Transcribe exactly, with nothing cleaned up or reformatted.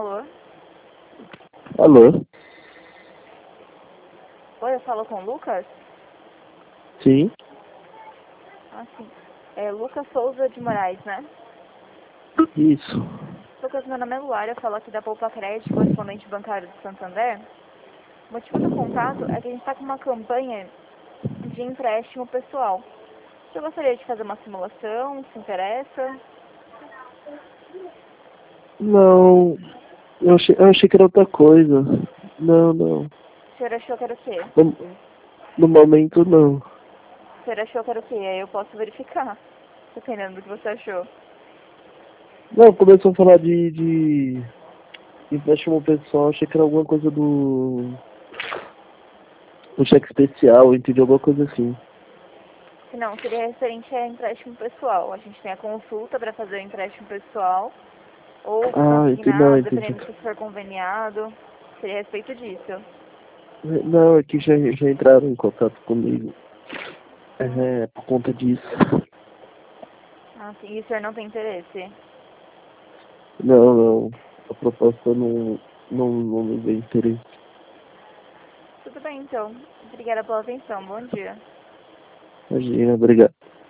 Alô? Alô? Oi, eu falo com o Lucas? Sim? Ah, sim. É Lucas Souza de Moraes, né? Isso. Lucas, meu nome é Luara, eu falo aqui da Poupa Crédito, correspondente bancário do Santander. O motivo do contato é que a gente está com uma campanha de empréstimo pessoal. Eu gostaria de fazer uma simulação, se interessa? Não, eu achei, eu achei que era outra coisa. Não, não. O senhor achou que era o quê? No, no momento, não. O senhor achou que era o quê? Aí eu posso verificar, dependendo do que você achou. Não, começou a falar de, de empréstimo pessoal, achei que era alguma coisa do... do cheque especial, entendeu? Alguma coisa assim. Se não, seria referente a empréstimo pessoal. A gente tem a consulta para fazer o empréstimo pessoal, ou Ah, entendi, não, consignado, entendi. dependendo se for conveniado. Seria a respeito disso. Não, é que já, já entraram em contato comigo. Hum. É, por conta disso. Ah, sim. E o senhor não tem interesse? Não, não. A proposta não, não, não me vê interesse. Tudo bem, então. Obrigada pela atenção. Bom dia. Imagina, obrigado.